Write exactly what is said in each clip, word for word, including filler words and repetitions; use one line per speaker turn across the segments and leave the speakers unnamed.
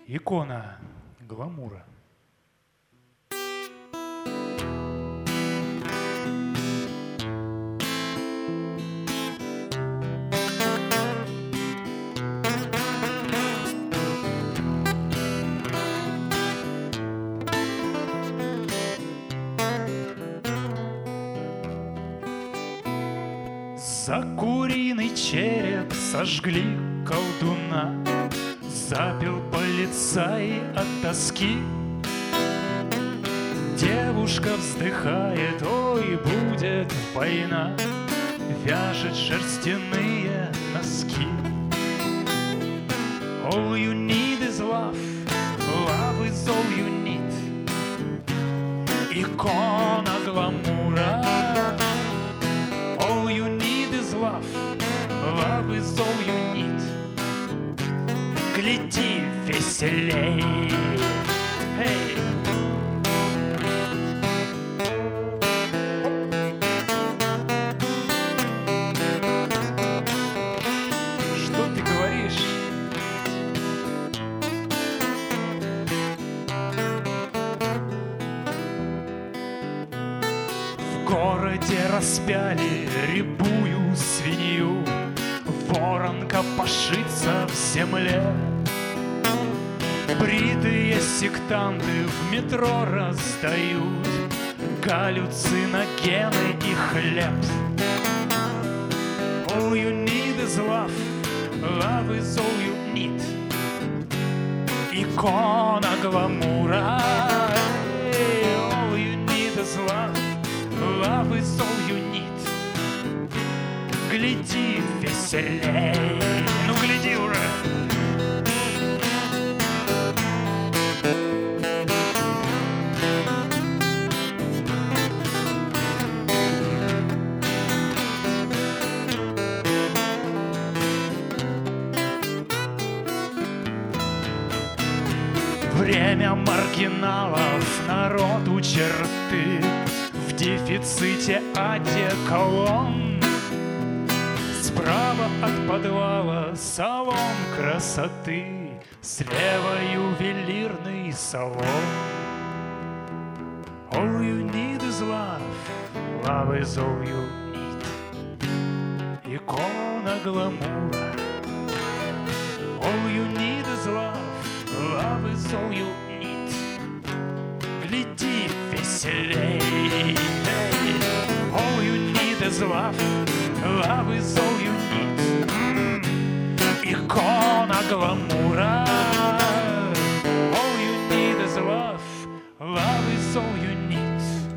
Икона гламура. За куриный череп сожгли колдуна, запил полицай от тоски. Девушка вздыхает, ой, будет война, вяжет шерстяные носки. All you need is love, love is all you need. Икона гламура. All you need is love, love is all you need. Гляди веселей. Hey. Что ты говоришь? В городе распяли рябую свинью, ворон копошится в земле. Бритые сектанты в метро раздают галлюциногены и хлеб. All you need is love, love is all you need. Икона гламура. All you need is love, love is all you need. Гляди веселей. Ну гляди уже. Время маргиналов, народу черты, в дефиците одеколон. Справа от подвала салон красоты, слева ювелирный салон. All you need is love, love is all you need. Икона гламура. All you need is love, love is all you need. Гляди веселей. All you need is love, love is all you need. Mm. Икона гламура. All you need is love, love is all you need.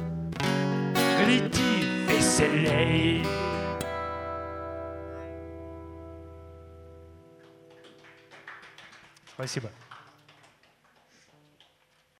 Гляди веселей. Спасибо.